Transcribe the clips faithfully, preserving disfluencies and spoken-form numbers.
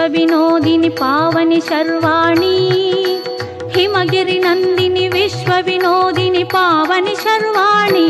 विनोदिनि पावनि शर्वाणि हिमगिरि नंदिनि विश्व विनोदिनि पावनि शर्वाणि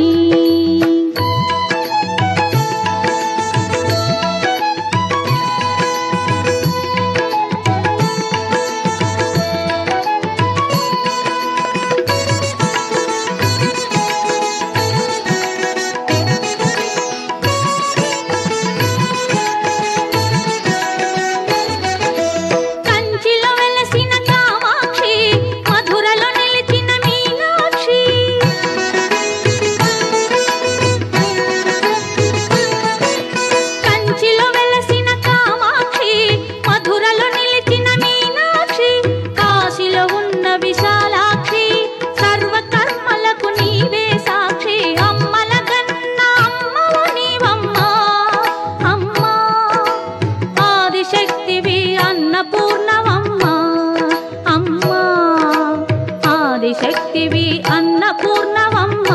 शक्तिवि अन्नपूर्णवम्मा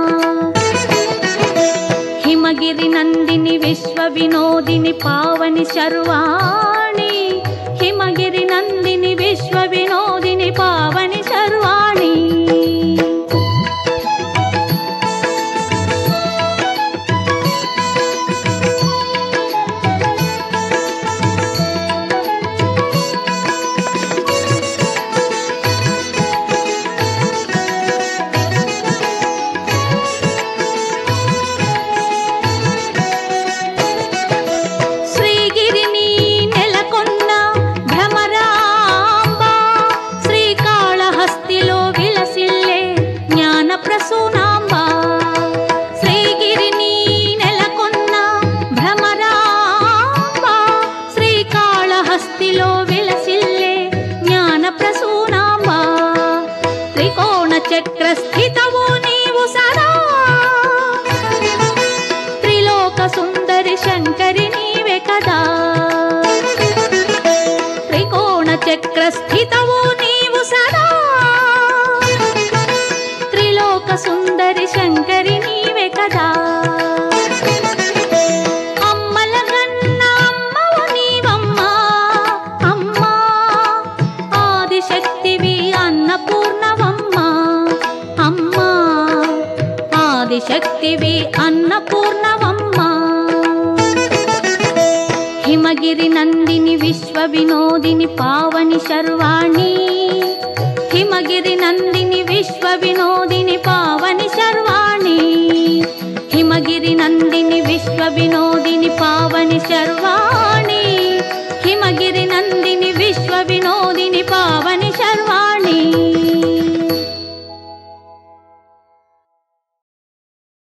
हिमगिरि नंदिनि विश्व विनोदिनि पावनि शर्वाणि हिमगिरि नंदिनि विश्व विनोदिनि पावनि शर्वाणि चक्रस्थितवो नीवु सदा त्रिलोक सुंदरि शंकरि नीवे कदा त्रिकोण चक्रस्थितवो नीवु सदा त्रिलोक सुंदरि शंकरि नीवे कदा शक्तिवि अन्नपूर्णवम्मा हिमगिरि नंदिनि विश्व विनोदिनि पावनि शर्वाणि हिमगिरि नंदिनि विश्व विनोदिनि पावनि शर्वाणि हिमगिरि नंदिनि विश्व विनोदिनि पावनि शर्वाणि हिमगिरि नंदिनि विश्व विनोदिनि पावनि